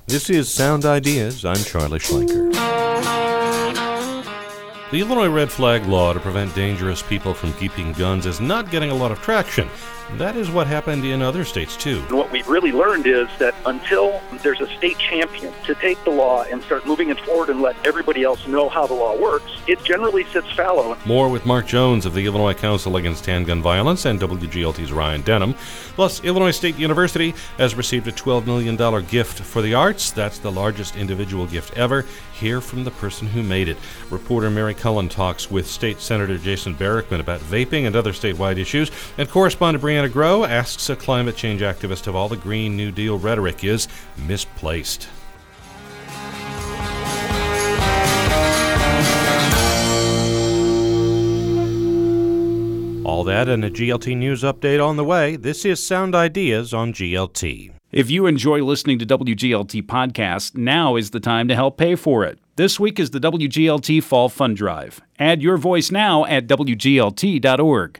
This is Sound Ideas. I'm Charlie Schlenker. The Illinois red flag law to prevent dangerous people from keeping guns is not getting a lot of traction. That is what happened in other states, too. And what we've really learned is that until there's a state champion to take the law and start moving it forward and let everybody else know how the law works, it generally sits fallow. More with Mark Jones of the Illinois Council Against Handgun Violence and WGLT's Ryan Denham. Plus, Illinois State University has received a $12 million gift for the arts. That's the largest individual gift ever. Hear from the person who made it. Reporter Mary Cullen talks with State Senator Jason Barackman about vaping and other statewide issues, and correspondent Brianna Groh asks a climate change activist if all the Green New Deal rhetoric is misplaced. All that and a GLT News update on the way. This is Sound Ideas on GLT. If you enjoy listening to WGLT podcasts, now is the time to help pay for it. This week is the WGLT Fall Fund Drive. Add your voice now at WGLT.org.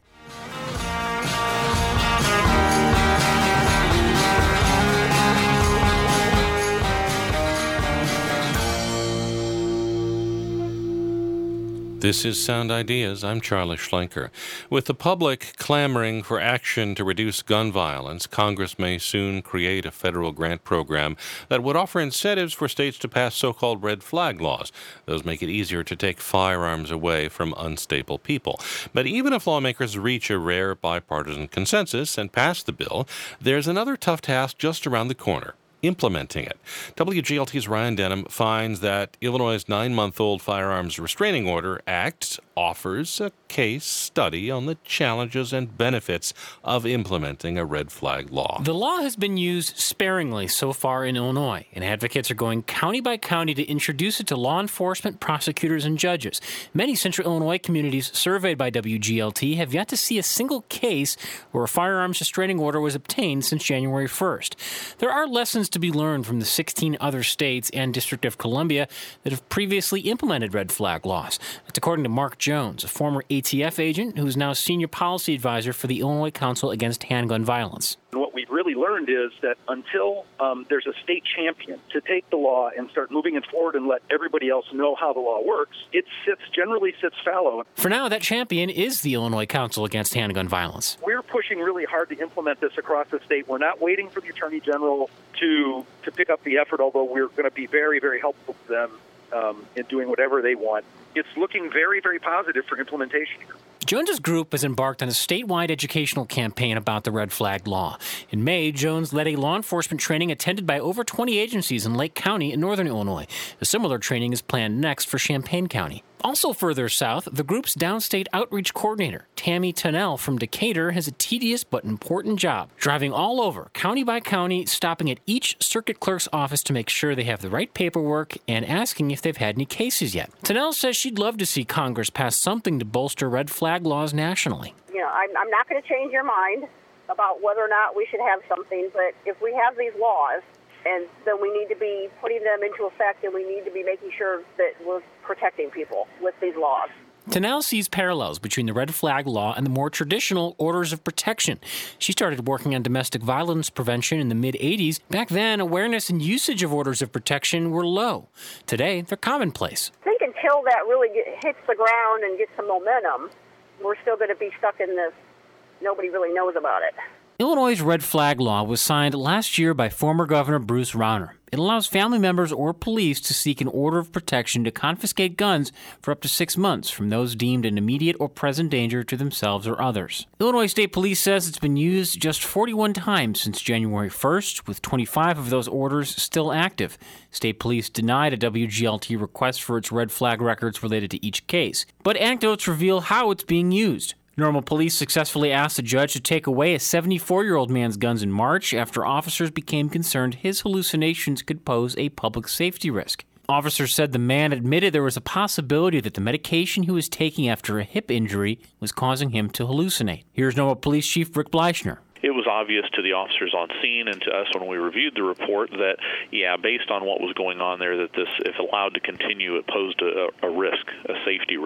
This is Sound Ideas. I'm Charlie Schlenker. With the public clamoring for action to reduce gun violence, Congress may soon create a federal grant program that would offer incentives for states to pass so-called red flag laws. Those make it easier to take firearms away from unstable people. But even if lawmakers reach a rare bipartisan consensus and pass the bill, there's another tough task just around the corner: implementing it. WGLT's Ryan Denham finds that Illinois' 9-month-old Firearms Restraining Order Act offers a case study on the challenges and benefits of implementing a red flag law. The law has been used sparingly so far in Illinois, and advocates are going county by county to introduce it to law enforcement, prosecutors, and judges. Many central Illinois communities surveyed by WGLT have yet to see a single case where a firearms restraining order was obtained since January 1st. There are lessons to be learned from the 16 other states and District of Columbia that have previously implemented red flag laws. That's according to Mark Jones, a former ATF agent who is now senior policy advisor for the Illinois Council Against Handgun Violence. And what we've really learned is that until there's a state champion to take the law and start moving it forward and let everybody else know how the law works, it generally sits fallow. For now, that champion is the Illinois Council Against Handgun Violence. We're pushing really hard to implement this across the state. We're not waiting for the Attorney General to pick up the effort, although we're going to be very, very helpful to them in doing whatever they want. It's looking very, very positive for implementation here. Jones's group has embarked on a statewide educational campaign about the red flag law. In May, Jones led a law enforcement training attended by over 20 agencies in Lake County in northern Illinois. A similar training is planned next for Champaign County. Also further south, the group's downstate outreach coordinator, Tammy Tunnell from Decatur, has a tedious but important job, driving all over, county by county, stopping at each circuit clerk's office to make sure they have the right paperwork and asking if they've had any cases yet. Tunnell says she'd love to see Congress pass something to bolster red flag laws nationally. You know, I'm not going to change your mind about whether or not we should have something, but if we have these laws, and then we need to be putting them into effect, and we need to be making sure that we're protecting people with these laws. Tunnell sees parallels between the red flag law and the more traditional orders of protection. She started working on domestic violence prevention in the mid-'80s. Back then, awareness and usage of orders of protection were low. Today, they're commonplace. I think until that really hits the ground and gets some momentum, we're still going to be stuck in this. Nobody really knows about it. Illinois' red flag law was signed last year by former Governor Bruce Rauner. It allows family members or police to seek an order of protection to confiscate guns for up to 6 months from those deemed an immediate or present danger to themselves or others. Illinois State Police says it's been used just 41 times since January 1st, with 25 of those orders still active. State Police denied a WGLT request for its red flag records related to each case, but anecdotes reveal how it's being used. Normal Police successfully asked a judge to take away a 74-year-old man's guns in March after officers became concerned his hallucinations could pose a public safety risk. Officers said the man admitted there was a possibility that the medication he was taking after a hip injury was causing him to hallucinate. Here's Normal Police Chief Rick Bleichner. It was obvious to the officers on scene and to us when we reviewed the report that, based on what was going on there, that this, if allowed to continue, it posed a risk, a safety risk.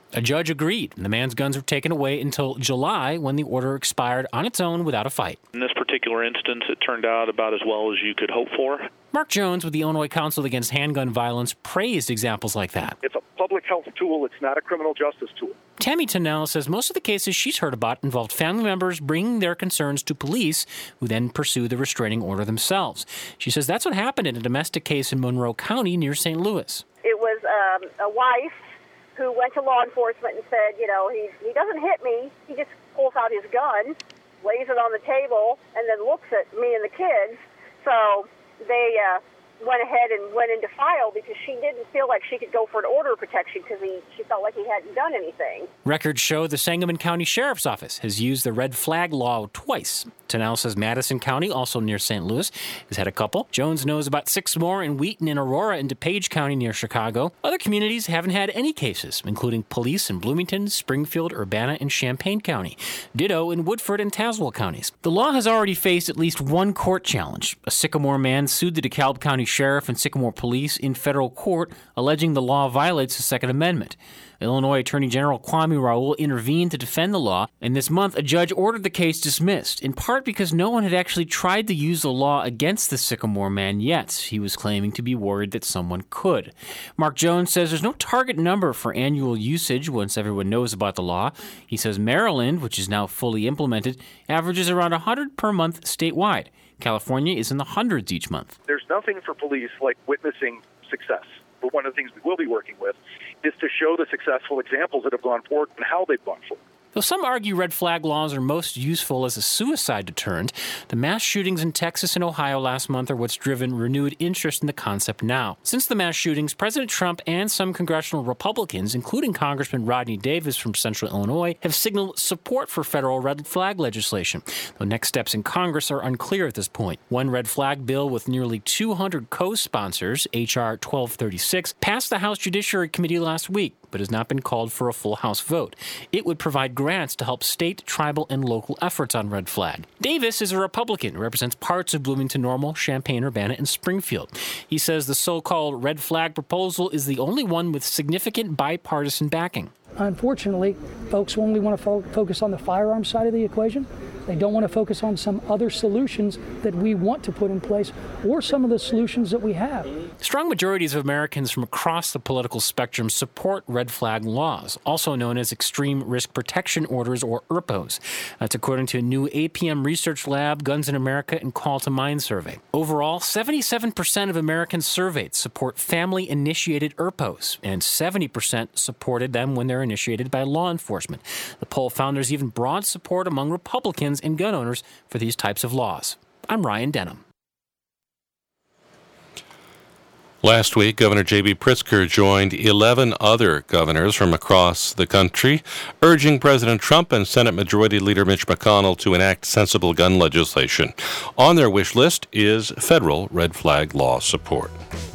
A judge agreed, and the man's guns were taken away until July when the order expired on its own without a fight. In this particular instance, it turned out about as well as you could hope for. Mark Jones with the Illinois Council Against Handgun Violence praised examples like that. It's a public health tool. It's not a criminal justice tool. Tammy Tennell says most of the cases she's heard about involved family members bringing their concerns to police, who then pursue the restraining order themselves. She says that's what happened in a domestic case in Monroe County near St. Louis. It was a wife who went to law enforcement and said, he doesn't hit me. He just pulls out his gun, lays it on the table, and then looks at me and the kids. So they went ahead and went into file because she didn't feel like she could go for an order of protection because she felt like he hadn't done anything. Records show the Sangamon County Sheriff's Office has used the red flag law twice. Tennell says Madison County, also near St. Louis, has had a couple. Jones knows about 6 more in Wheaton and Aurora and DuPage County near Chicago. Other communities haven't had any cases, including police in Bloomington, Springfield, Urbana, and Champaign County. Ditto in Woodford and Tazewell counties. The law has already faced at least one court challenge. A Sycamore man sued the DeKalb County Sheriff and Sycamore Police in federal court, alleging the law violates the Second Amendment. Illinois Attorney General Kwame Raoul intervened to defend the law, and this month a judge ordered the case dismissed, in part because no one had actually tried to use the law against the Sycamore man yet. He was claiming to be worried that someone could. Mark Jones says there's no target number for annual usage once everyone knows about the law. He says Maryland, which is now fully implemented, averages around 100 per month statewide. California is in the hundreds each month. There's nothing for police like witnessing success. But one of the things we will be working with is to show the successful examples that have gone forward and how they've gone forward. Though some argue red flag laws are most useful as a suicide deterrent, the mass shootings in Texas and Ohio last month are what's driven renewed interest in the concept now. Since the mass shootings, President Trump and some congressional Republicans, including Congressman Rodney Davis from Central Illinois, have signaled support for federal red flag legislation, though next steps in Congress are unclear at this point. One red flag bill with nearly 200 co-sponsors, H.R. 1236, passed the House Judiciary Committee last week, but has not been called for a full House vote. It would provide grants to help state, tribal, and local efforts on red flag. Davis is a Republican who represents parts of Bloomington Normal, Champaign, Urbana, and Springfield. He says the so-called red flag proposal is the only one with significant bipartisan backing. Unfortunately, folks only want to focus on the firearm side of the equation. They don't want to focus on some other solutions that we want to put in place or some of the solutions that we have. Strong majorities of Americans from across the political spectrum support red flag laws, also known as Extreme Risk Protection Orders, or ERPOs. That's according to a new APM Research Lab, Guns in America, and Call to Mind survey. Overall, 77% of Americans surveyed support family-initiated ERPOs, and 70% supported them when they're initiated by law enforcement. The poll found there's even broad support among Republicans and gun owners for these types of laws. I'm Ryan Denham. Last week, Governor J.B. Pritzker joined 11 other governors from across the country, urging President Trump and Senate Majority Leader Mitch McConnell to enact sensible gun legislation. On their wish list is federal red flag law support.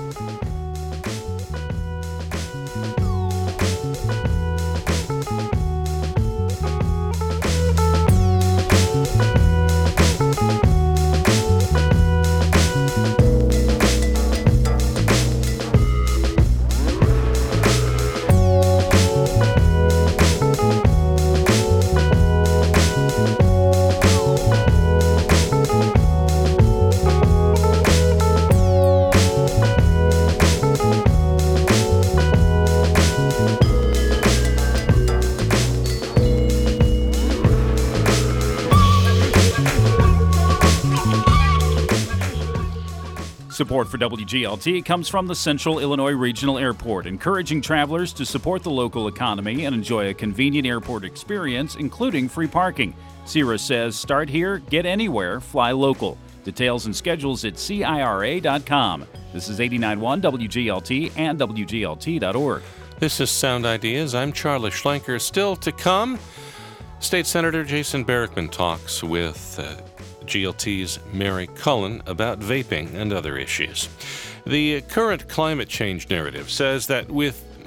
Support for WGLT comes from the Central Illinois Regional Airport, encouraging travelers to support the local economy and enjoy a convenient airport experience, including free parking. CIRA says, start here, get anywhere, fly local. Details and schedules at CIRA.com. This is 89.1 WGLT and WGLT.org. This is Sound Ideas. I'm Charlie Schlenker. Still to come, State Senator Jason Barackman talks with GLT's Mary Cullen about vaping and other issues. The current climate change narrative says that with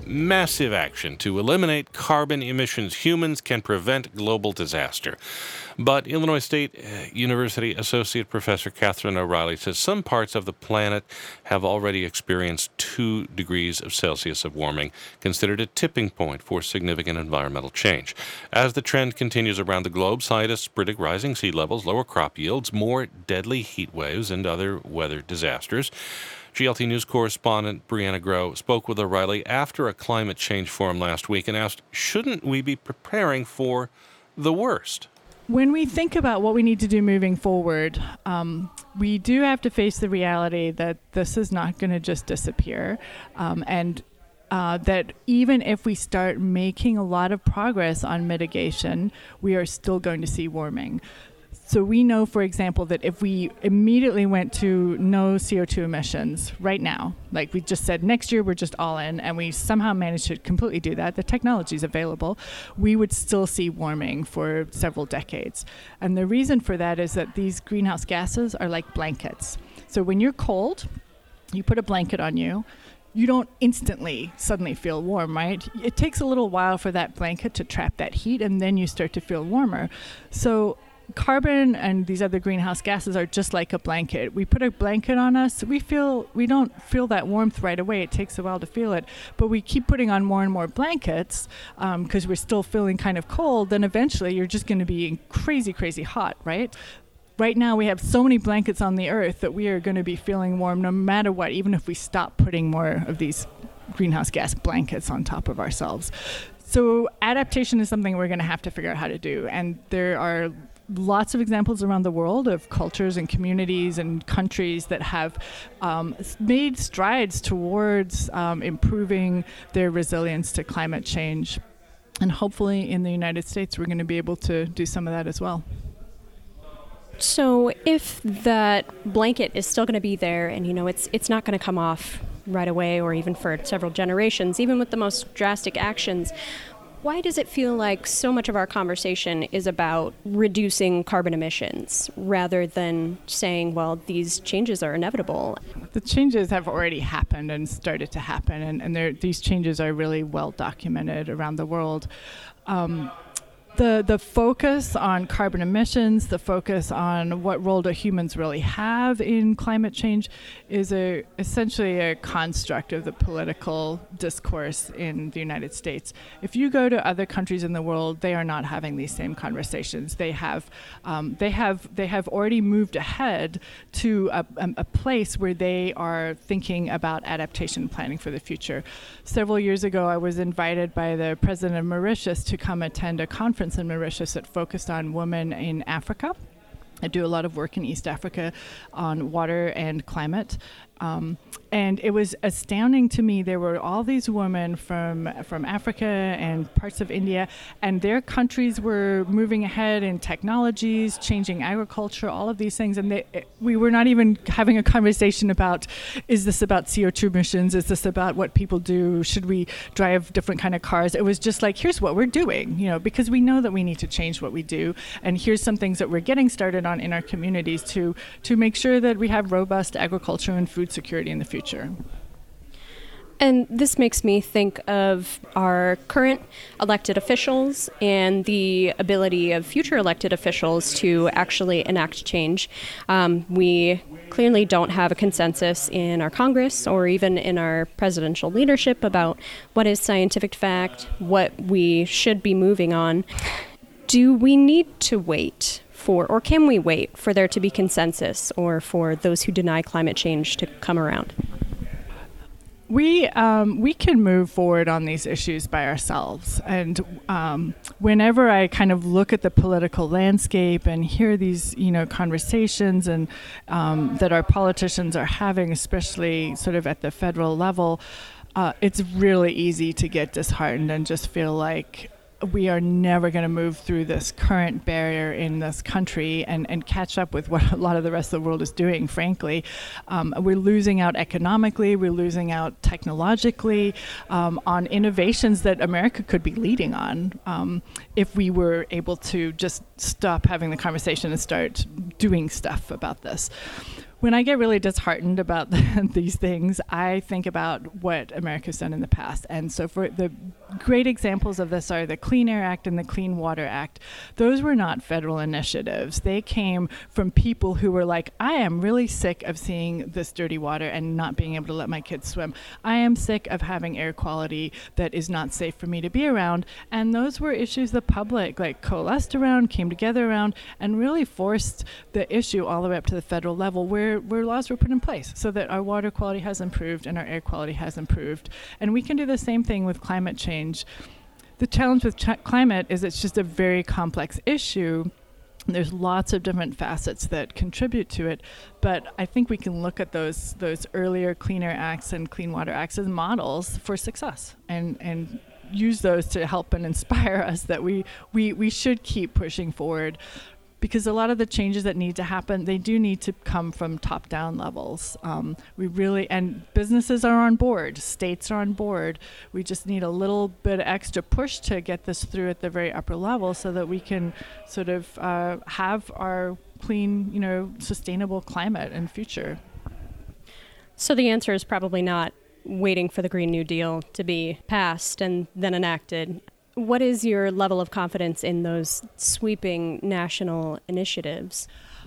massive action to eliminate carbon emissions. Humans can prevent global disaster. But Illinois State University Associate Professor Catherine O'Reilly says some parts of the planet have already experienced 2 degrees of Celsius of warming, considered a tipping point for significant environmental change. As the trend continues around the globe, scientists predict rising sea levels, lower crop yields, more deadly heat waves, and other weather disasters. GLT News correspondent Brianna Groh spoke with O'Reilly after a climate change forum last week and asked, shouldn't we be preparing for the worst? When we think about what we need to do moving forward, we do have to face the reality that this is not going to just disappear, and that even if we start making a lot of progress on mitigation, we are still going to see warming. So we know, for example, that if we immediately went to no CO2 emissions right now, like we just said, next year we're just all in, and we somehow managed to completely do that, the technology is available, we would still see warming for several decades. And the reason for that is that these greenhouse gases are like blankets. So when you're cold, you put a blanket on you, you don't instantly suddenly feel warm, right? It takes a little while for that blanket to trap that heat, and then you start to feel warmer. So carbon and these other greenhouse gases are just like a blanket. We put a blanket on us, we don't feel that warmth right away. It takes a while to feel it. But we keep putting on more and more blankets because we're still feeling kind of cold. Then eventually you're just going to be crazy, crazy hot, right? Right now we have so many blankets on the earth that we are going to be feeling warm no matter what, even if we stop putting more of these greenhouse gas blankets on top of ourselves. So adaptation is something we're going to have to figure out how to do. And there are lots of examples around the world of cultures and communities and countries that have made strides towards improving their resilience to climate change. And hopefully in the United States, we're going to be able to do some of that as well. So if that blanket is still going to be there and, it's not going to come off right away or even for several generations, even with the most drastic actions, why does it feel like so much of our conversation is about reducing carbon emissions rather than saying, well, these changes are inevitable? The changes have already happened and started to happen, and these changes are really well documented around the world. The focus on carbon emissions, the focus on what role do humans really have in climate change is essentially a construct of the political discourse in the United States. If you go to other countries in the world, they are not having these same conversations. They have already moved ahead to a place where they are thinking about adaptation planning for the future. Several years ago, I was invited by the president of Mauritius to come attend a conference in Mauritius that focused on women in Africa. I do a lot of work in East Africa on water and climate. And it was astounding to me. There were all these women from Africa and parts of India, and their countries were moving ahead in technologies, changing agriculture, all of these things. And we were not even having a conversation about, is this about CO2 emissions? Is this about what people do? Should we drive different kind of cars? It was just like, here's what we're doing, because we know that we need to change what we do. And here's some things that we're getting started on in our communities to make sure that we have robust agriculture and food security in the future. And this makes me think of our current elected officials and the ability of future elected officials to actually enact change. We clearly don't have a consensus in our Congress or even in our presidential leadership about what is scientific fact, what we should be moving on. Do we need to wait or can we wait for there to be consensus or for those who deny climate change to come around? We can move forward on these issues by ourselves. And whenever I kind of look at the political landscape and hear these, conversations and that our politicians are having, especially sort of at the federal level, it's really easy to get disheartened and just feel like we are never going to move through this current barrier in this country and catch up with what a lot of the rest of the world is doing, frankly. We're losing out economically, we're losing out technologically on innovations that America could be leading on if we were able to just stop having the conversation and start doing stuff about this. When I get really disheartened about these things, I think about what America's done in the past. And so for the great examples of this are the Clean Air Act and the Clean Water Act. Those were not federal initiatives. They came from people who were like, I am really sick of seeing this dirty water and not being able to let my kids swim. I am sick of having air quality that is not safe for me to be around. And those were issues the public like coalesced around, came together around, and really forced the issue all the way up to the federal level where laws were put in place so that our water quality has improved and our air quality has improved. And we can do the same thing with climate change. The challenge with climate is it's just a very complex issue. There's lots of different facets that contribute to it, but I think we can look at those earlier Clean Air Acts and Clean Water Acts as models for success and use those to help and inspire us that we should keep pushing forward. Because a lot of the changes that need to happen, they do need to come from top-down levels. And businesses are on board, states are on board. We just need a little bit extra push to get this through at the very upper level so that we can sort of have our clean, sustainable climate and future. So the answer is probably not waiting for the Green New Deal to be passed and then enacted. What is your level of confidence in those sweeping national initiatives?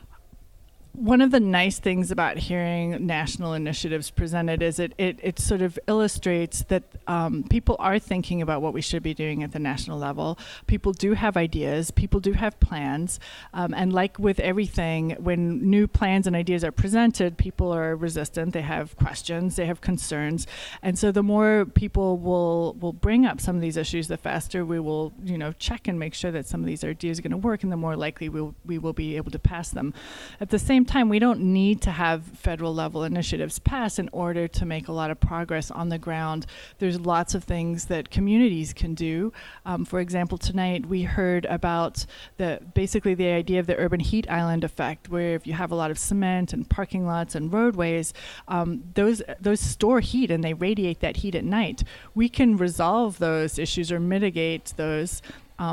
One of the nice things about hearing national initiatives presented is it sort of illustrates that people are thinking about what we should be doing at the national level. People do have ideas. People do have plans. And like with everything, when new plans and ideas are presented, people are resistant. They have questions. They have concerns. And so the more people will bring up some of these issues, the faster we will check and make sure that some of these ideas are going to work, and the more likely we will be able to pass them. At the same time, we don't need to have federal level initiatives passed in order to make a lot of progress on the ground. There's lots of things that communities can do. For example, tonight we heard about basically the idea of the urban heat island effect, where if you have a lot of cement and parking lots and roadways, those store heat and they radiate that heat at night. We can resolve those issues or mitigate those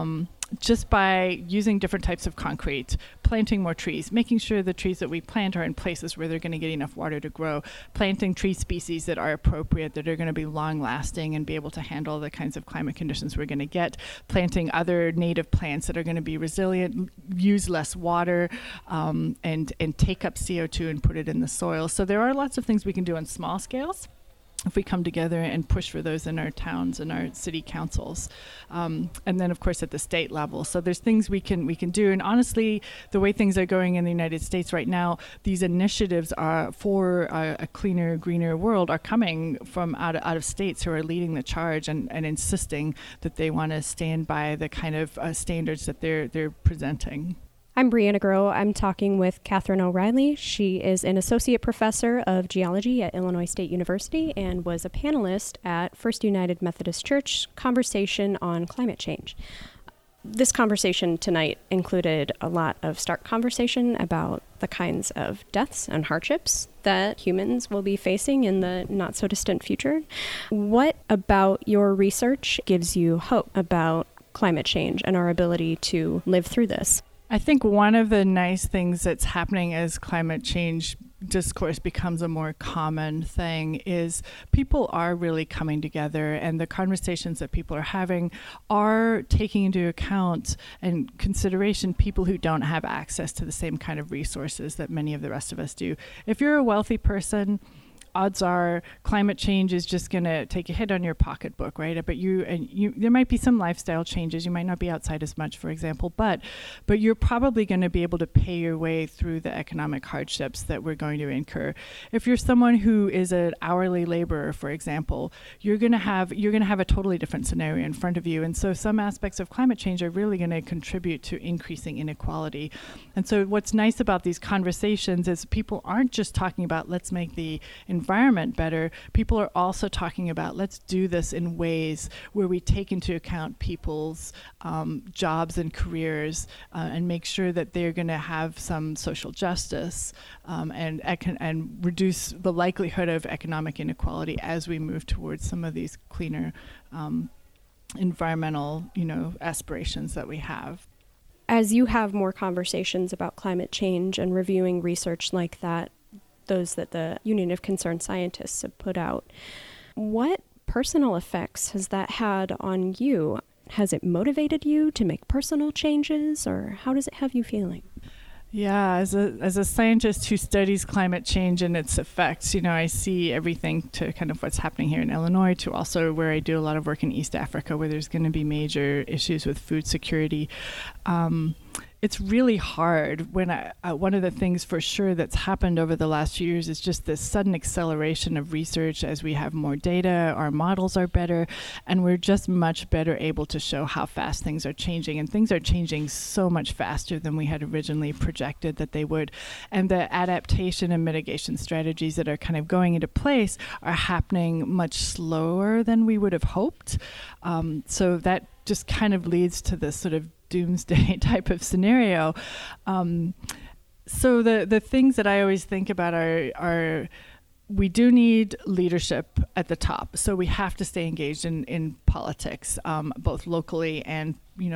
just by using different types of concrete, planting more trees, making sure the trees that we plant are in places where they're going to get enough water to grow, planting tree species that are appropriate, that are going to be long-lasting and be able to handle the kinds of climate conditions we're going to get, planting other native plants that are going to be resilient, use less water, and take up CO2 and put it in the soil. So there are lots of things we can do on small scales if we come together and push for those in our towns and our city councils. And then, of course, at the state level. So there's things we can do. And honestly, the way things are going in the United States right now, these initiatives are for a cleaner, greener world are coming from out of states who are leading the charge and insisting that they want to stand by the kind of standards that they're presenting. I'm Brianna Groh. I'm talking with Catherine O'Reilly. She is an associate professor of geology at Illinois State University and was a panelist at First United Methodist Church Conversation on Climate Change. This conversation tonight included a lot of stark conversation about the kinds of deaths and hardships that humans will be facing in the not-so-distant future. What about your research gives you hope about climate change and our ability to live through this? I think one of the nice things that's happening as climate change discourse becomes a more common thing is people are really coming together, and the conversations that people are having are taking into account and consideration people who don't have access to the same kind of resources that many of the rest of us do. If you're a wealthy person, odds are climate change is just going to take a hit on your pocketbook, right? But there might be some lifestyle changes. You might not be outside as much, for example, but you're probably going to be able to pay your way through the economic hardships that we're going to incur. If you're someone who is an hourly laborer, for example, you're going to have a totally different scenario in front of you. And so some aspects of climate change are really going to contribute to increasing inequality. And so what's nice about these conversations is people aren't just talking about let's make the environment better. People are also talking about let's do this in ways where we take into account people's jobs and careers and make sure that they're going to have some social justice and reduce the likelihood of economic inequality as we move towards some of these cleaner environmental, aspirations that we have. As you have more conversations about climate change and reviewing research like that, those that the Union of Concerned Scientists have put out. What personal effects has that had on you? Has it motivated you to make personal changes, or how does it have you feeling? Yeah, as a scientist who studies climate change and its effects, I see everything to kind of what's happening here in Illinois to also where I do a lot of work in East Africa, where there's going to be major issues with food security. It's really hard when one of the things for sure that's happened over the last few years is just this sudden acceleration of research as we have more data, our models are better, and we're just much better able to show how fast things are changing. And things are changing so much faster than we had originally projected that they would. And the adaptation and mitigation strategies that are kind of going into place are happening much slower than we would have hoped. So that just kind of leads to this sort of doomsday type of scenario. So the things that I always think about are we do need leadership at the top. So we have to stay engaged in politics, both locally and,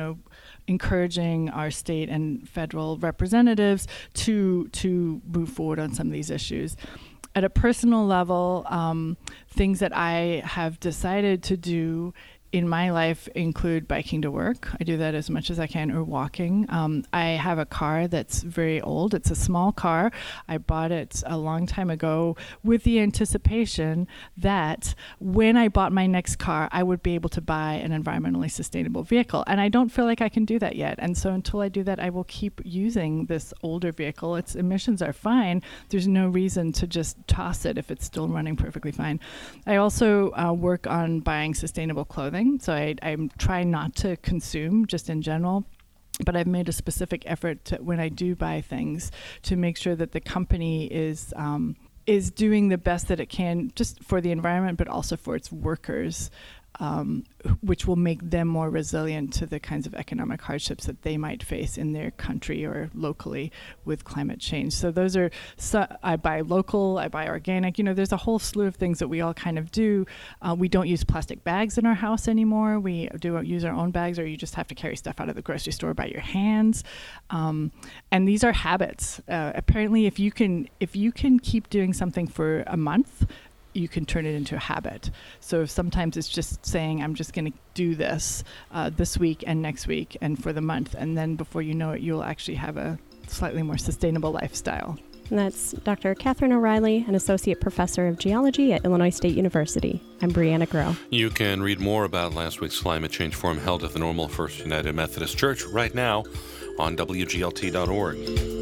encouraging our state and federal representatives to move forward on some of these issues. At a personal level, things that I have decided to do in my life include biking to work. I do that as much as I can, or walking. I have a car that's very old. It's a small car. I bought it a long time ago with the anticipation that when I bought my next car, I would be able to buy an environmentally sustainable vehicle. And I don't feel like I can do that yet. And so until I do that, I will keep using this older vehicle. Its emissions are fine. There's no reason to just toss it if it's still running perfectly fine. I also work on buying sustainable clothing. So I'm trying not to consume just in general, but I've made a specific effort to, when I do buy things, to make sure that the company is doing the best that it can just for the environment, but also for its workers, which will make them more resilient to the kinds of economic hardships that they might face in their country or locally with climate change. So those are, I buy local, I buy organic, there's a whole slew of things that we all kind of do. We don't use plastic bags in our house anymore. We do use our own bags, or you just have to carry stuff out of the grocery store by your hands. And these are habits. Apparently, if you can keep doing something for a month, you can turn it into a habit. So sometimes it's just saying, I'm just going to do this this week and next week and for the month. And then before you know it, you'll actually have a slightly more sustainable lifestyle. And that's Dr. Catherine O'Reilly, an associate professor of geology at Illinois State University. I'm Brianna Groh. You can read more about last week's climate change forum held at the Normal First United Methodist Church right now on WGLT.org.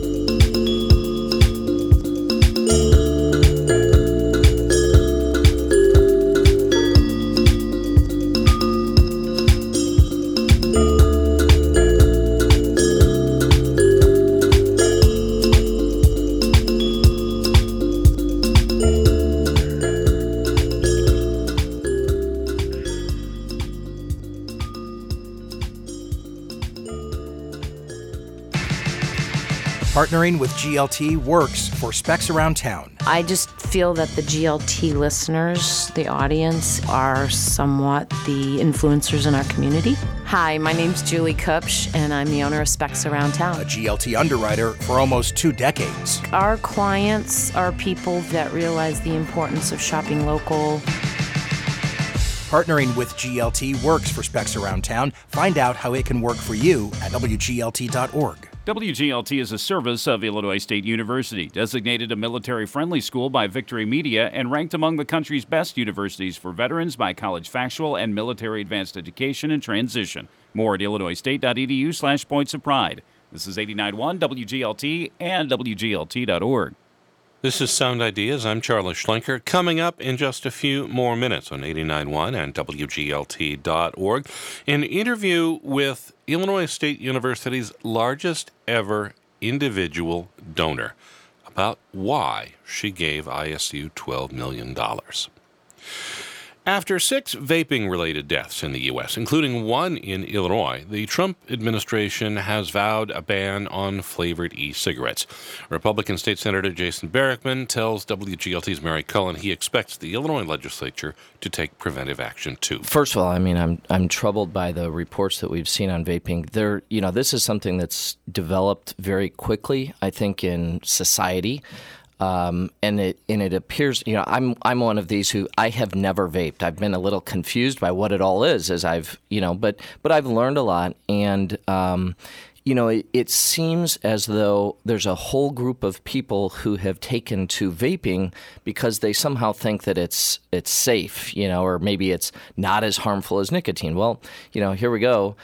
Partnering with GLT works for Specs Around Town. I just feel that the GLT listeners, the audience, are somewhat the influencers in our community. Hi, my name's Julie Kupsch, and I'm the owner of Specs Around Town. A GLT underwriter for almost 2 decades. Our clients are people that realize the importance of shopping local. Partnering with GLT works for Specs Around Town. Find out how it can work for you at WGLT.org. WGLT is a service of Illinois State University, designated a military-friendly school by Victory Media and ranked among the country's best universities for veterans by College Factual and Military Advanced Education and Transition. More at illinoisstate.edu/points of pride. This is 89.1 WGLT and WGLT.org. This is Sound Ideas. I'm Charlie Schlenker. Coming up in just a few more minutes on 89.1 and WGLT.org, an interview with Illinois State University's largest ever individual donor about why she gave ISU $12 million. After 6 vaping-related deaths in the U.S., including one in Illinois, the Trump administration has vowed a ban on flavored e-cigarettes. Republican State Senator Jason Barackman tells WGLT's Mary Cullen he expects the Illinois legislature to take preventive action, too. First of all, I'm troubled by the reports that we've seen on vaping. This is something that's developed very quickly, I think, in society. And it appears, I'm one of these who I have never vaped. I've been a little confused by what it all is as I've, but I've learned a lot. And, it seems as though there's a whole group of people who have taken to vaping because they somehow think that it's safe, or maybe it's not as harmful as nicotine. Well, here we go.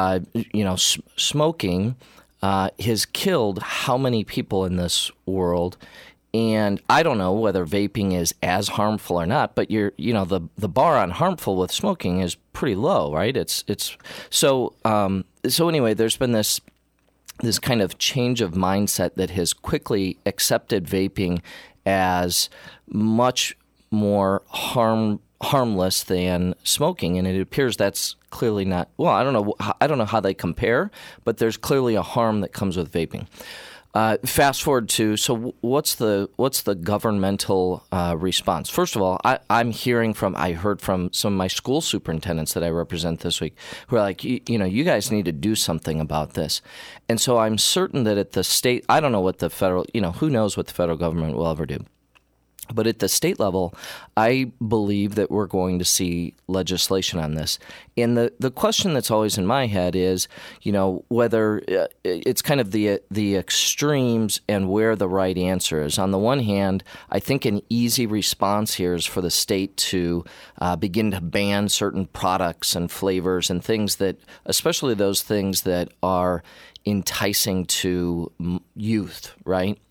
Smoking has killed how many people in this world? And I don't know whether vaping is as harmful or not, but the bar on harmful with smoking is pretty low, right? So anyway, there's been this kind of change of mindset that has quickly accepted vaping as much more harmless than smoking, and it appears that's clearly not. Well, I don't know how they compare, but there's clearly a harm that comes with vaping. Fast forward to, so what's the governmental response? First of all, I heard from some of my school superintendents that I represent this week who are like, you guys need to do something about this. And so I'm certain that at the state, I don't know what the federal, who knows what the federal government will ever do. But at the state level, I believe that we're going to see legislation on this. And the question that's always in my head is, whether it's kind of the extremes and where the right answer is. On the one hand, I think an easy response here is for the state to begin to ban certain products and flavors and things that, especially those things that are enticing to youth, right?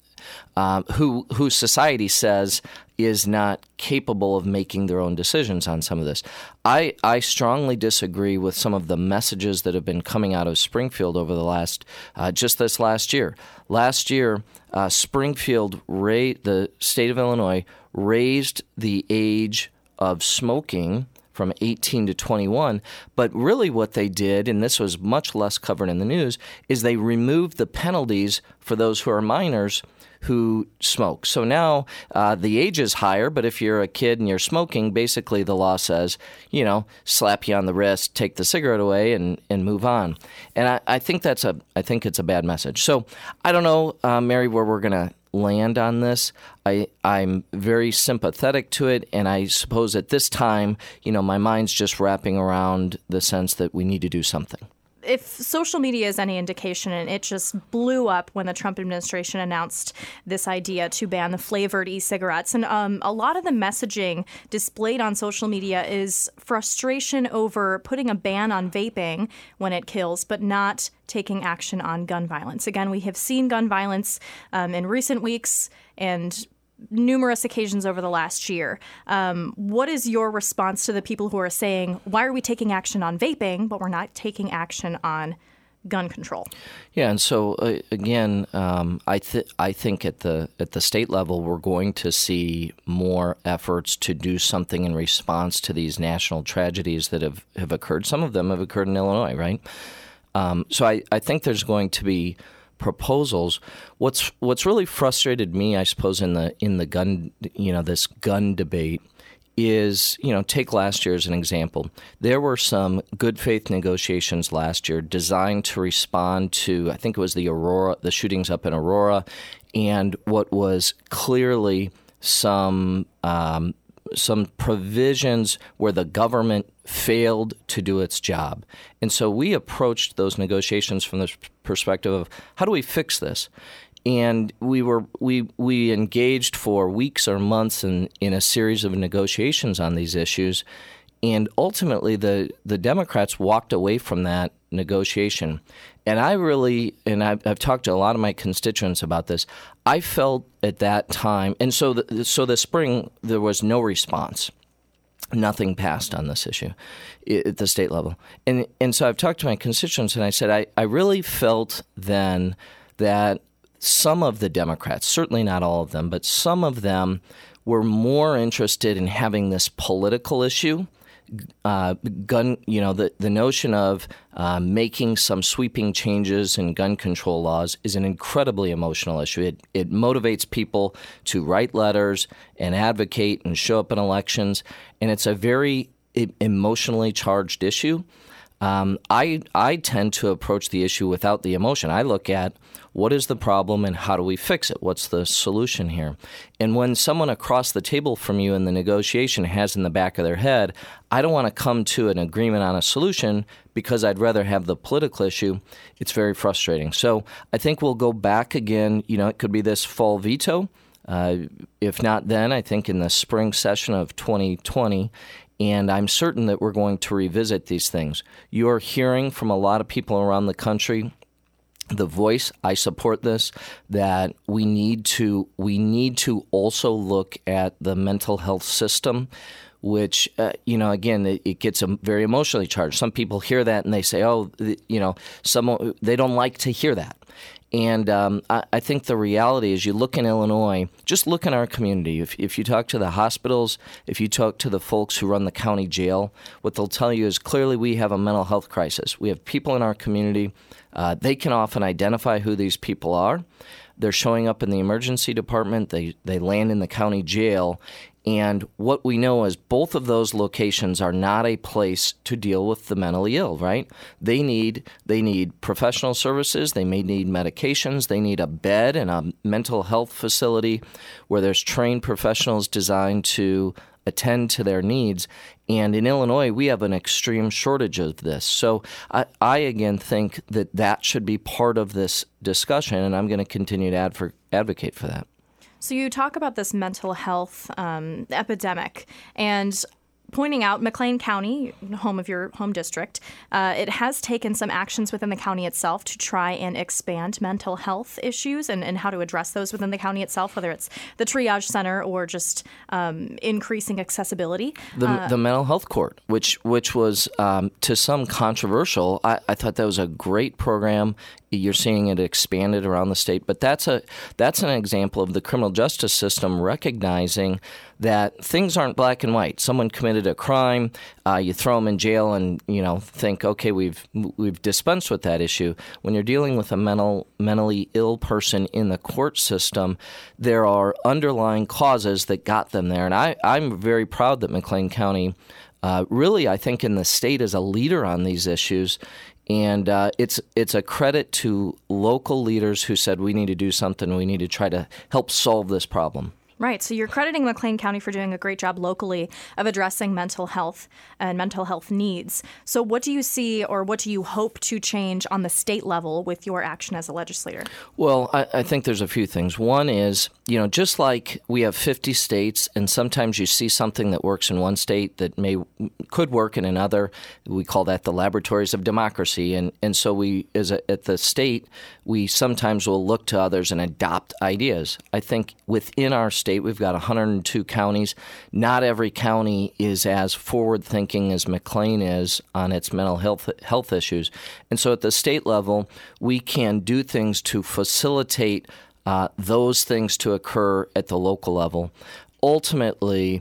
Who society says is not capable of making their own decisions on some of this. I strongly disagree with some of the messages that have been coming out of Springfield over the this last year. Last year, Springfield, the state of Illinois, raised the age of smoking from 18 to 21. But really what they did, and this was much less covered in the news, is they removed the penalties for those who are minors who smoke. So now the age is higher, but if you're a kid and you're smoking, basically the law says, slap you on the wrist, take the cigarette away, and move on. And I think it's a bad message. So I don't know, Mary, where we're going to land on this. I'm very sympathetic to it, and I suppose at this time, my mind's just wrapping around the sense that we need to do something. If social media is any indication, and it just blew up when the Trump administration announced this idea to ban the flavored e-cigarettes. And a lot of the messaging displayed on social media is frustration over putting a ban on vaping when it kills, but not taking action on gun violence. Again, we have seen gun violence in recent weeks and numerous occasions over the last year. What is your response to the people who are saying, why are we taking action on vaping, but we're not taking action on gun control? Yeah, and so again, I think at the state level, we're going to see more efforts to do something in response to these national tragedies that have occurred. Some of them have occurred in Illinois, right? So I think there's going to be proposals. What's really frustrated me, I suppose, in the gun, this gun debate is, take last year as an example. There were some good faith negotiations last year designed to respond to, I think it was the shootings up in Aurora, and what was clearly some provisions where the government failed to do its job. And so we approached those negotiations from the perspective of, how do we fix this? And we engaged for weeks or months in a series of negotiations on these issues. And ultimately, the Democrats walked away from that negotiation. And I've talked to a lot of my constituents about this. I felt at that time, and so the spring, there was no response. Nothing passed on this issue at the state level. And so I've talked to my constituents, and I said, I really felt then that some of the Democrats, certainly not all of them, but some of them were more interested in having this political issue, gun, the notion of making some sweeping changes in gun control laws is an incredibly emotional issue. It motivates people to write letters and advocate and show up in elections, and it's a very emotionally charged issue. I tend to approach the issue without the emotion. I look at what is the problem and how do we fix it? What's the solution here? And when someone across the table from you in the negotiation has in the back of their head, I don't want to come to an agreement on a solution because I'd rather have the political issue, it's very frustrating. So I think we'll go back again. It could be this fall veto. If not then, I think in the spring session of 2020. And I'm certain that we're going to revisit these things. You're hearing from a lot of people around the country the voice, I support this, that we need to also look at the mental health system, which, again, it gets very emotionally charged. Some people hear that and they say, they don't like to hear that. And I think the reality is you look in Illinois, just look in our community. If you talk to the hospitals, if you talk to the folks who run the county jail, what they'll tell you is clearly we have a mental health crisis. We have people in our community. They can often identify who these people are. They're showing up in the emergency department. They land in the county jail. And what we know is both of those locations are not a place to deal with the mentally ill, right? They need professional services. They may need medications. They need a bed in a mental health facility where there's trained professionals designed to attend to their needs. And in Illinois, we have an extreme shortage of this. So I again think that should be part of this discussion, and I'm going to continue to advocate for that. So you talk about this mental health epidemic and pointing out McLean County, home of your home district, it has taken some actions within the county itself to try and expand mental health issues and how to address those within the county itself, whether it's the triage center or just increasing accessibility. The mental health court, which was to some controversial. I thought that was a great program. You're seeing it expanded around the state, but that's an example of the criminal justice system recognizing that things aren't black and white. Someone committed a crime, you throw them in jail, and think, okay, we've dispensed with that issue. When you're dealing with a mentally ill person in the court system, there are underlying causes that got them there, and I'm very proud that McLean County, really, I think, in the state is a leader on these issues. And it's a credit to local leaders who said we need to do something. We need to try to help solve this problem. Right. So you're crediting McLean County for doing a great job locally of addressing mental health and mental health needs. So what do you see or what do you hope to change on the state level with your action as a legislator? Well, I think there's a few things. One is, just like we have 50 states and sometimes you see something that works in one state that could work in another. We call that the laboratories of democracy. And so we, at the state, we sometimes will look to others and adopt ideas. I think within our state, we've got 102 counties. Not every county is as forward-thinking as McLean is on its mental health issues. And so at the state level, we can do things to facilitate those things to occur at the local level. Ultimately,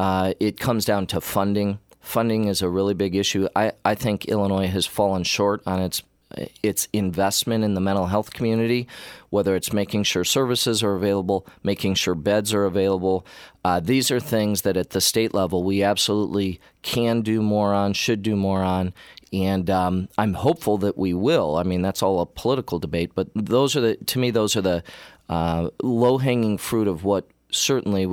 it comes down to funding. Funding is a really big issue. I think Illinois has fallen short on its investment in the mental health community, whether it's making sure services are available, making sure beds are available. These are things that at the state level we absolutely can do more on, should do more on, and I'm hopeful that we will. I mean, that's all a political debate, but those are the low-hanging fruit of what certainly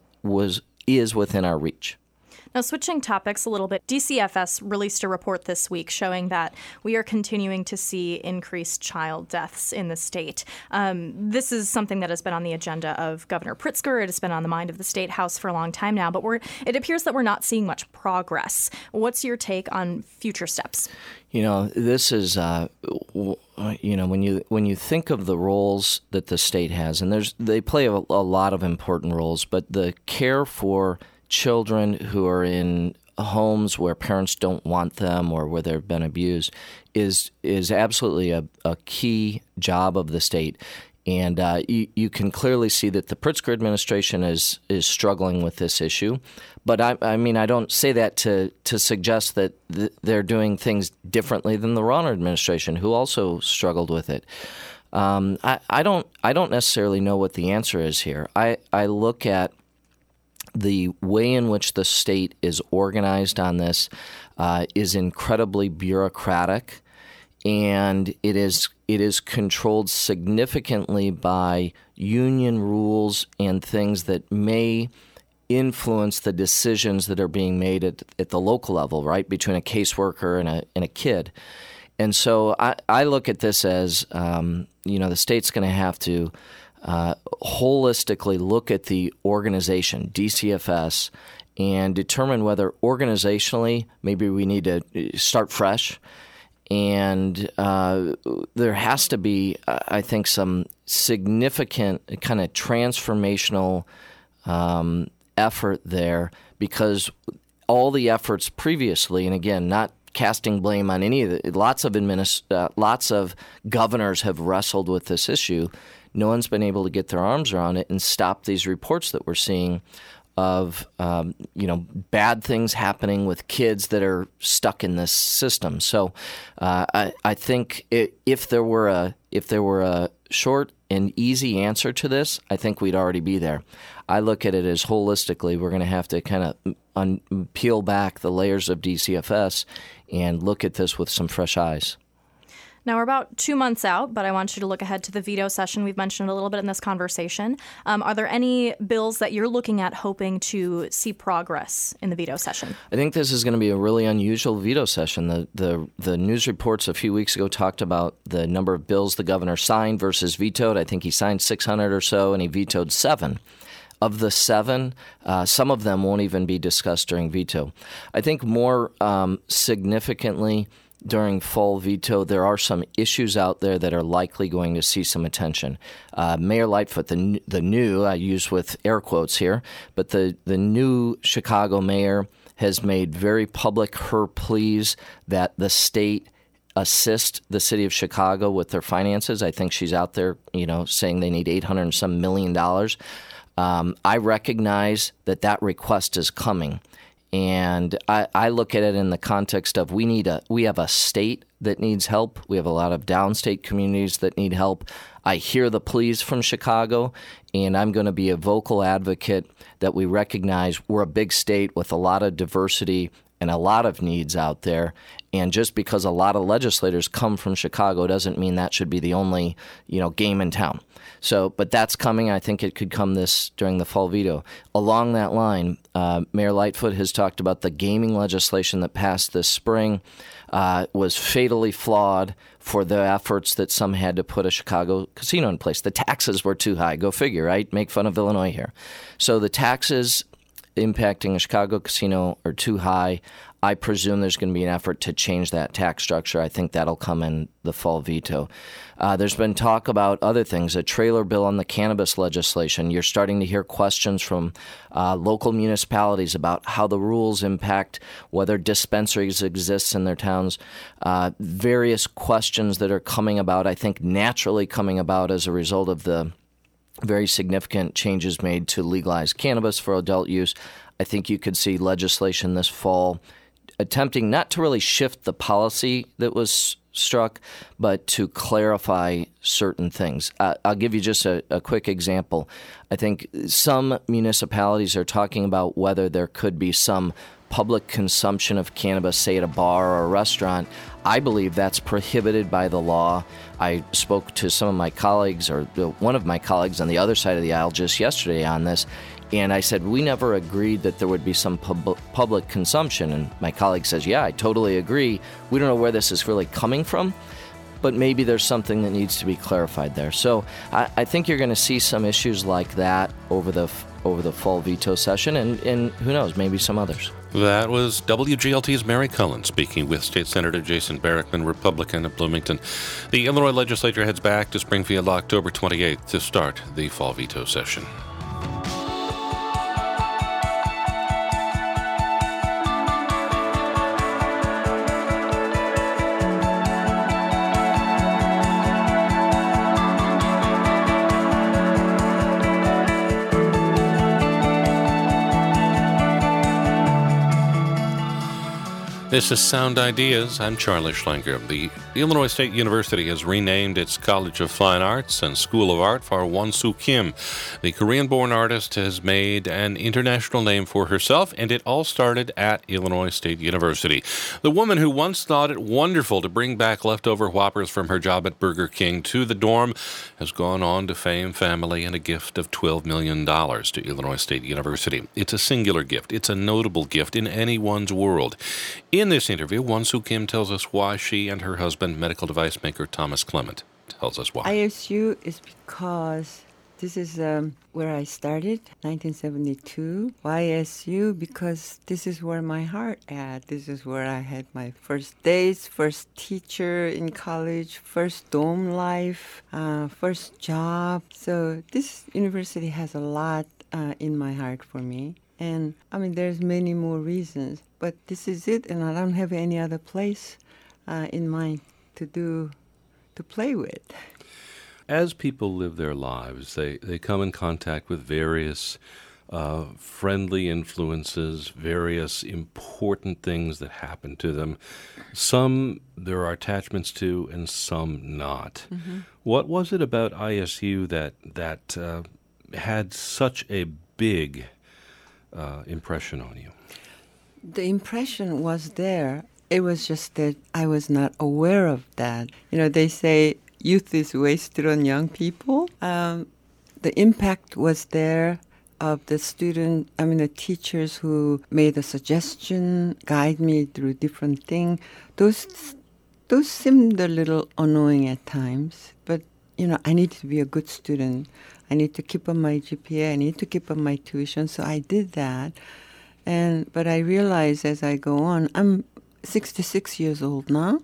is within our reach. Now, switching topics a little bit, DCFS released a report this week showing that we are continuing to see increased child deaths in the state. This is something that has been on the agenda of Governor Pritzker. It has been on the mind of the State House for a long time now, but it appears that we're not seeing much progress. What's your take on future steps? This is, when you think of the roles that the state has, and they play a lot of important roles, but the care for children who are in homes where parents don't want them or where they've been abused is absolutely a key job of the state. And you can clearly see that the Pritzker administration is struggling with this issue. But I don't say that to suggest that they're doing things differently than the Rauner administration, who also struggled with it. I don't necessarily know what the answer is here. I look at the way in which the state is organized on this is incredibly bureaucratic, and it is controlled significantly by union rules and things that may influence the decisions that are being made at the local level, right, between a caseworker and a kid. And so I look at this as, the state's going to have to holistically look at the organization, DCFS, and determine whether organizationally maybe we need to start fresh. And there has to be, I think, some significant kind of transformational effort there, because all the efforts previously, and again, not casting blame on any of it, lots of governors have wrestled with this issue. No one's been able to get their arms around it and stop these reports that we're seeing of bad things happening with kids that are stuck in this system. So I think if there were a short and easy answer to this, I think we'd already be there. I look at it as holistically, we're going to have to kind of peel back the layers of DCFS and look at this with some fresh eyes. Now, we're about 2 months out, but I want you to look ahead to the veto session. We've mentioned a little bit in this conversation. Are there any bills that you're looking at hoping to see progress in the veto session? I think this is going to be a really unusual veto session. The news reports a few weeks ago talked about the number of bills the governor signed versus vetoed. I think he signed 600 or so, and he vetoed 7. Of the 7, some of them won't even be discussed during veto. I think more significantly, during fall veto, there are some issues out there that are likely going to see some attention. Mayor Lightfoot, the new, I use with air quotes here, but the new Chicago mayor has made very public her pleas that the state assist the city of Chicago with their finances. I think she's out there, saying they need $800 and some million. I recognize that request is coming. And I look at it in the context of we have a state that needs help. We have a lot of downstate communities that need help. I hear the pleas from Chicago, and I'm going to be a vocal advocate that we recognize we're a big state with a lot of diversity and a lot of needs out there. And just because a lot of legislators come from Chicago doesn't mean that should be the only, game in town. So, but that's coming. I think it could come during the fall veto. Along that line, Mayor Lightfoot has talked about the gaming legislation that passed this spring was fatally flawed for the efforts that some had to put a Chicago casino in place. The taxes were too high. Go figure, right? Make fun of Illinois here. So the taxes impacting a Chicago casino are too high. I presume there's going to be an effort to change that tax structure. I think that'll come in the fall veto. There's been talk about other things, a trailer bill on the cannabis legislation. You're starting to hear questions from local municipalities about how the rules impact whether dispensaries exist in their towns. Various questions that are coming about, I think naturally coming about as a result of the very significant changes made to legalize cannabis for adult use. I think you could see legislation this fall attempting not to really shift the policy that was struck, but to clarify certain things. I'll give you just a quick example. I think some municipalities are talking about whether there could be some public consumption of cannabis, say at a bar or a restaurant. I believe that's prohibited by the law. I spoke to some of my colleagues, or one of my colleagues on the other side of the aisle just yesterday on this, and I said, we never agreed that there would be some public consumption. And my colleague says, yeah, I totally agree. We don't know where this is really coming from, but maybe there's something that needs to be clarified there. So I think you're going to see some issues like that over the fall veto session, and who knows, maybe some others. That was WGLT's Mary Cullen speaking with State Senator Jason Barackman, Republican of Bloomington. The Illinois legislature heads back to Springfield October 28th to start the fall veto session. This is Sound Ideas. I'm Charlie Schlenker. The Illinois State University has renamed its College of Fine Arts and School of Art for Won-Soo Kim. The Korean-born artist has made an international name for herself, and it all started at Illinois State University. The woman who once thought it wonderful to bring back leftover Whoppers from her job at Burger King to the dorm has gone on to fame, family, and a gift of $12 million to Illinois State University. It's a singular gift. It's a notable gift in anyone's world. In this interview, Won-Soo Kim tells us why she and her husband, medical device maker Thomas Clement, tells us why. ISU is because this is where I started, 1972. YSU because this is where my heart at. This is where I had my first days, first teacher in college, first dorm life, first job. So this university has a lot in my heart for me. And I mean, there's many more reasons, but this is it, and I don't have any other place in mind to play with. As people live their lives, they come in contact with various friendly influences, various important things that happen to them. Some there are attachments to, and some not. Mm-hmm. What was it about ISU that had such a big impression on you? The impression was there. It was just that I was not aware of that. You know, they say youth is wasted on young people. The impact was there of the the teachers who made a suggestion, guide me through different things. Those seemed a little annoying at times, but, you know, I need to be a good student. I need to keep up my GPA. I need to keep up my tuition. So I did that. But I realized as I go on, I'm 66 years old now,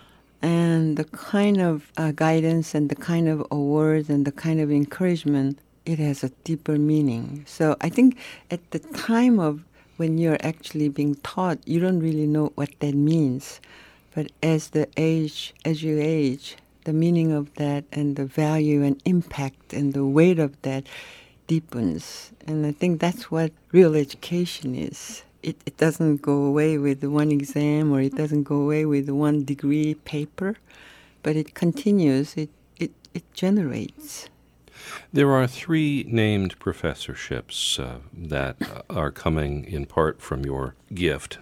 and the kind of guidance and the kind of awards and the kind of encouragement, it has a deeper meaning. So I think at the time of when you're actually being taught, you don't really know what that means. But as you age, the meaning of that and the value and impact and the weight of that deepens. And I think that's what real education is. It doesn't go away with the one exam, or it doesn't go away with the one degree paper, but it continues, it generates. There are 3 named professorships that are coming in part from your gift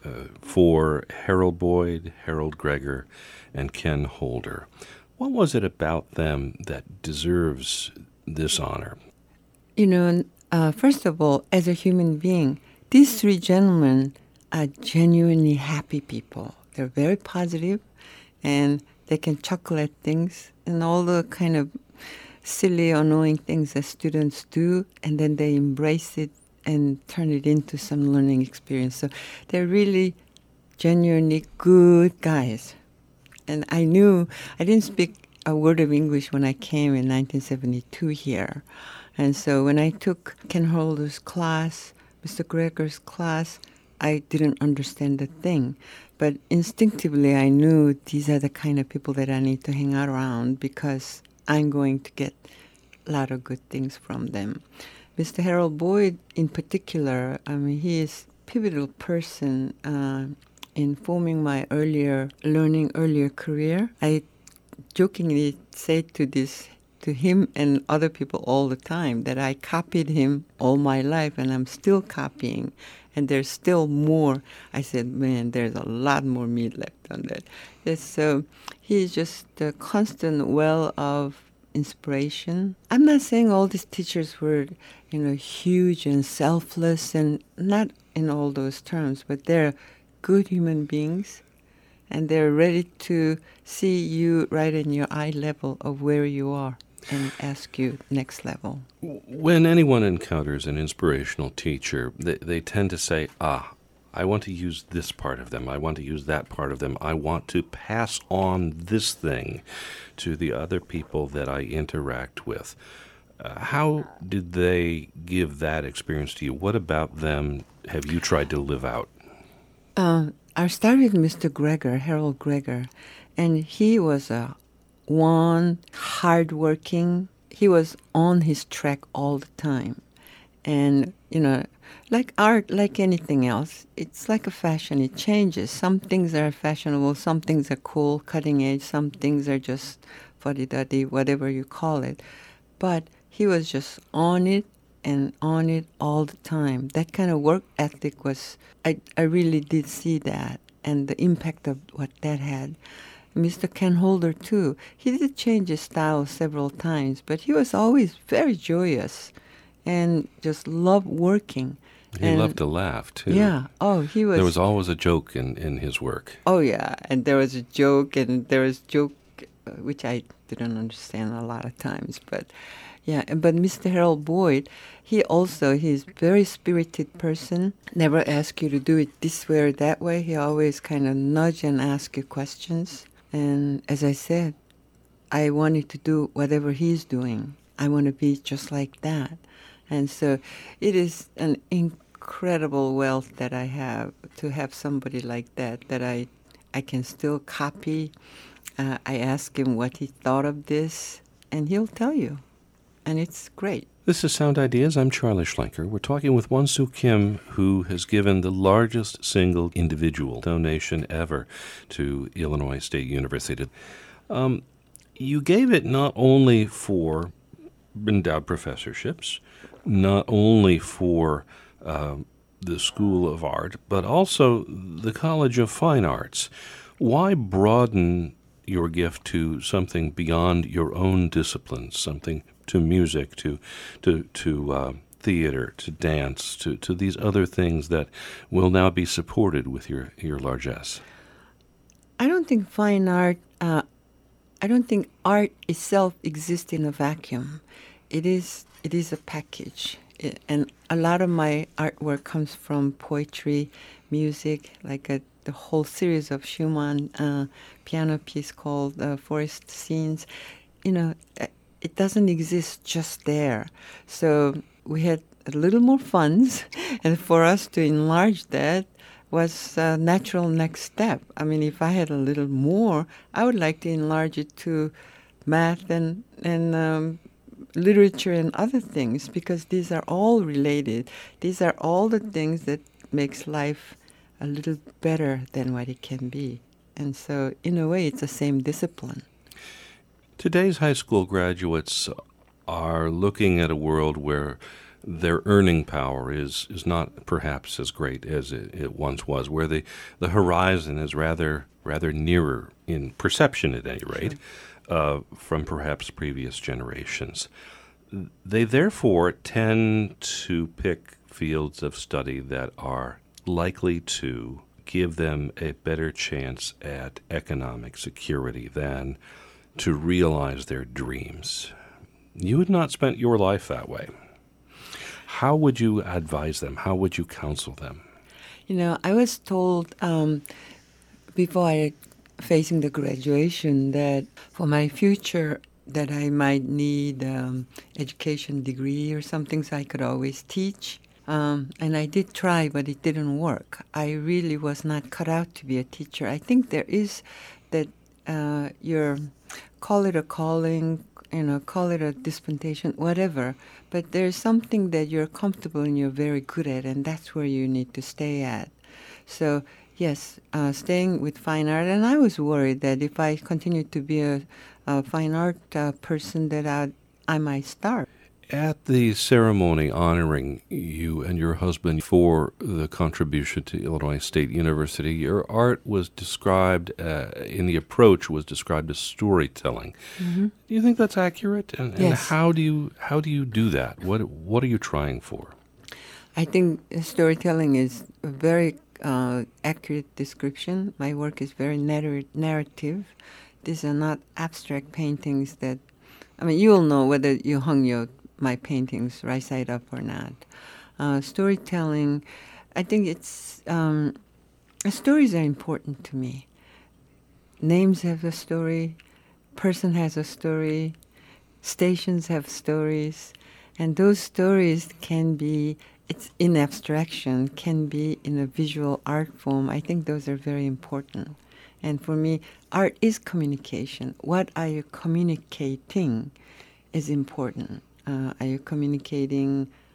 for Harold Boyd, Harold Greger, and Ken Holder. What was it about them that deserves this honor? You know, first of all, as a human being, these 3 gentlemen are genuinely happy people. They're very positive, and they can chuckle at things and all the kind of silly, annoying things that students do, and then they embrace it and turn it into some learning experience. So they're really genuinely good guys. And I didn't speak a word of English when I came in 1972 here. And so when I took Ken Holder's class, Mr. Greger's class, I didn't understand a thing. But instinctively, I knew these are the kind of people that I need to hang out around because I'm going to get a lot of good things from them. Mr. Harold Boyd, in particular, he is a pivotal person in forming my earlier career. I jokingly say to him and other people all the time that I copied him all my life, and I'm still copying, and there's still more. I said, man, there's a lot more meat left on that. So he's just a constant well of inspiration. I'm not saying all these teachers were, huge and selfless, and not in all those terms, but they're good human beings, and they're ready to see you right in your eye level of where you are and ask you next level. When anyone encounters an inspirational teacher, they tend to say, I want to use this part of them. I want to use that part of them. I want to pass on this thing to the other people that I interact with. How did they give that experience to you? What about them have you tried to live out? I started with Mr. Greger, Harold Greger, and he was hardworking. He was on his track all the time. And, like art, like anything else, it's like a fashion. It changes. Some things are fashionable, some things are cool, cutting edge, some things are just fuddy-duddy, whatever you call it. But he was just on it and on it all the time. That kind of work ethic was, I really did see that and the impact of what that had. Mr. Ken Holder, too. He did change his style several times, but he was always very joyous and just loved working. He loved to laugh, too. Yeah. Oh, he was... There was always a joke in his work. Oh, yeah. And there was a joke, which I didn't understand a lot of times. But, yeah. But Mr. Harold Boyd, he's a very spirited person. Never ask you to do it this way or that way. He always kind of nudge and ask you questions. And as I said, I wanted to do whatever he's doing. I want to be just like that. And so it is an incredible wealth that I have to have somebody like that I can still copy. I ask him what he thought of this, and he'll tell you. And it's great. This is Sound Ideas. I'm Charlie Schlenker. We're talking with Won-Soo Kim, who has given the largest single individual donation ever to Illinois State University. You gave it not only for endowed professorships, not only for the School of Art, but also the College of Fine Arts. Why broaden your gift to something beyond your own disciplines, something to music, to theater, to dance, to these other things that will now be supported with your largesse? I don't think fine art, I don't think art itself exists in a vacuum. It is a package. And a lot of my artwork comes from poetry, music, like the whole series of Schumann piano piece called Forest Scenes. It doesn't exist just there. So we had a little more funds, and for us to enlarge that was a natural next step. I mean, if I had a little more, I would like to enlarge it to math and literature and other things, because these are all related. These are all the things that makes life a little better than what it can be. And so, in a way, it's the same discipline. Today's high school graduates are looking at a world where their earning power is not perhaps as great as it once was, where the horizon is rather nearer, in perception at any rate, from perhaps previous generations. They therefore tend to pick fields of study that are likely to give them a better chance at economic security than to realize their dreams. You had not spent your life that way. How would you advise them? How would you counsel them? I was told before facing the graduation that for my future that I might need education degree or something so I could always teach. And I did try, but it didn't work. I really was not cut out to be a teacher. I think there is that call it a calling, call it a dispensation, whatever. But there's something that you're comfortable and you're very good at, and that's where you need to stay at. So, yes, staying with fine art. And I was worried that if I continued to be a fine art person, that I might starve. At the ceremony honoring you and your husband for the contribution to Illinois State University, your art was described, in the approach, was described as storytelling. Mm-hmm. Do you think that's accurate? And yes. How do you do that? What are you trying for? I think storytelling is a very accurate description. My work is very narrative. These are not abstract paintings that, you'll know whether you hung my paintings right side up or not. Storytelling, I think it's, stories are important to me. Names have a story, person has a story, stations have stories, and those stories can be, it's in abstraction, can be in a visual art form. I think those are very important. And for me, art is communication. What are you communicating is important. Are you communicating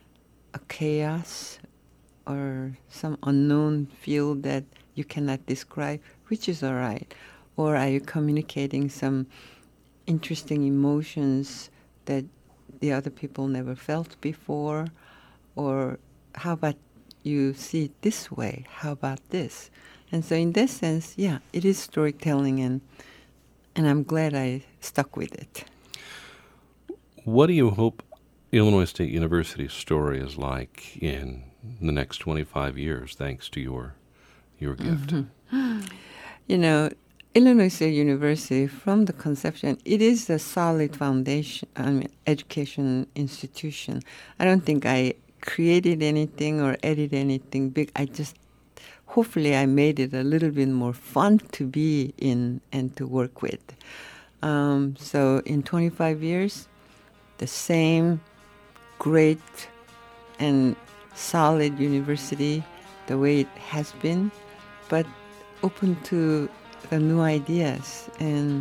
a chaos or some unknown field that you cannot describe, which is all right? Or are you communicating some interesting emotions that the other people never felt before? Or how about you see it this way? How about this? And so in that sense, yeah, it is storytelling, and I'm glad I stuck with it. What do you hope Illinois State University's story is like in the next 25 years, thanks to your gift? You know, Illinois State University, from the conception, it is a solid foundation, education institution. I don't think I created anything or added anything big. Hopefully I made it a little bit more fun to be in and to work with. So in 25 years, the same great and solid university the way it has been, but open to the new ideas and,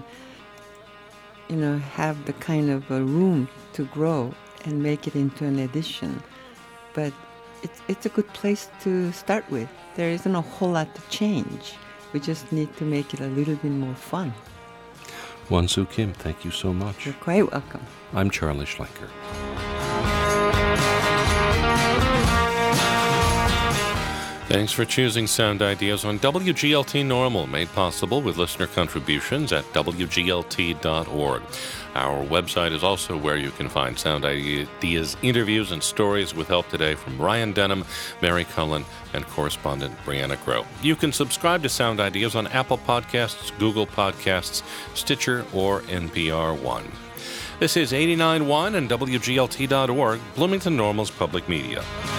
have the kind of a room to grow and make it into an addition. But it's a good place to start with. There isn't a whole lot to change. We just need to make it a little bit more fun. Won-Soo Kim, thank you so much. You're quite welcome. I'm Charlie Schlenker. Thanks for choosing Sound Ideas on WGLT Normal, made possible with listener contributions at WGLT.org. Our website is also where you can find Sound Ideas interviews and stories with help today from Ryan Denham, Mary Cullen, and correspondent Brianna Groh. You can subscribe to Sound Ideas on Apple Podcasts, Google Podcasts, Stitcher, or NPR One. This is 89.1 and WGLT.org, Bloomington Normal's public media.